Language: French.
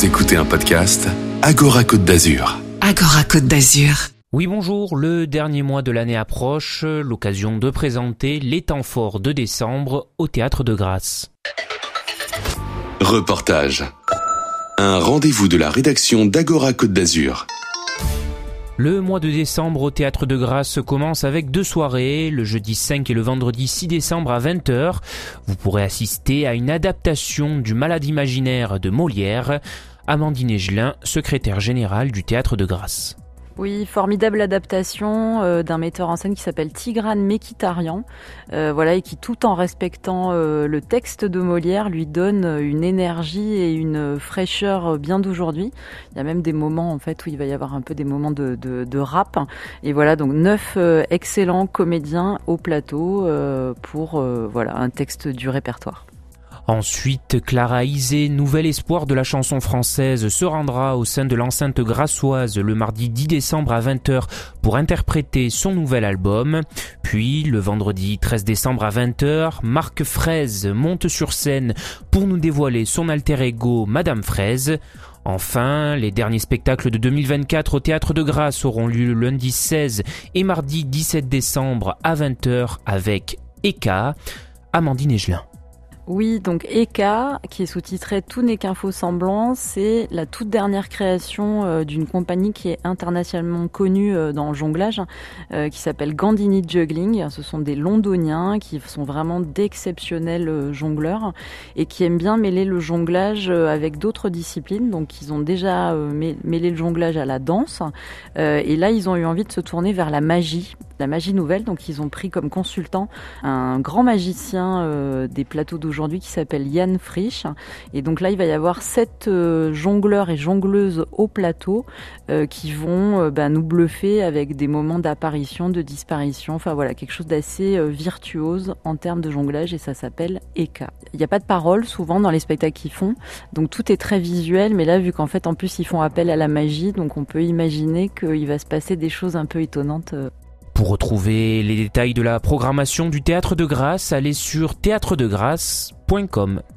Vous écoutez un podcast Agora Côte d'Azur. Agora Côte d'Azur. Oui, bonjour, le dernier mois de l'année approche, l'occasion de présenter les temps forts de décembre au Théâtre de Grasse. Reportage. Un rendez-vous de la rédaction d'Agora Côte d'Azur. Le mois de décembre au Théâtre de Grasse commence avec 2 soirées, le jeudi 5 et le vendredi 6 décembre à 20h. Vous pourrez assister à une adaptation du Malade imaginaire de Molière. Amandine Egelin, secrétaire générale du Théâtre de Grasse. Oui, formidable adaptation d'un metteur en scène qui s'appelle Tigran Mekhitaryan, et qui, tout en respectant le texte de Molière, lui donne une énergie et une fraîcheur bien d'aujourd'hui. Il y a même des moments en fait où il va y avoir un peu des moments de rap. Et voilà, donc 9 excellents comédiens au plateau pour un texte du répertoire. Ensuite, Clara Isé, nouvel espoir de la chanson française, se rendra au sein de l'enceinte grassoise le mardi 10 décembre à 20h pour interpréter son nouvel album. Puis, le vendredi 13 décembre à 20h, Marc Fraise monte sur scène pour nous dévoiler son alter ego Madame Fraise. Enfin, les derniers spectacles de 2024 au Théâtre de Grasse auront lieu le lundi 16 et mardi 17 décembre à 20h avec Eka. Amandine Egelin. Oui, donc Eka, qui est sous-titré Tout n'est qu'un faux semblant, c'est la toute dernière création d'une compagnie qui est internationalement connue dans le jonglage, qui s'appelle Gandini Juggling. Ce sont des Londoniens qui sont vraiment d'exceptionnels jongleurs et qui aiment bien mêler le jonglage avec d'autres disciplines. Donc ils ont déjà mêlé le jonglage à la danse et là ils ont eu envie de se tourner vers la magie nouvelle. Donc ils ont pris comme consultant un grand magicien des plateaux d'aujourd'hui qui s'appelle Jan Frisch. Et donc là il va y avoir 7 jongleurs et jongleuses au plateau qui vont nous bluffer avec des moments d'apparition, de disparition, quelque chose d'assez virtuose en termes de jonglage, et ça s'appelle Eka. Il n'y a pas de parole souvent dans les spectacles qu'ils font, donc tout est très visuel, mais là vu qu'en fait en plus ils font appel à la magie, donc on peut imaginer qu'il va se passer des choses un peu étonnantes. Pour retrouver les détails de la programmation du Théâtre de Grasse, allez sur théâtredegrasse.com.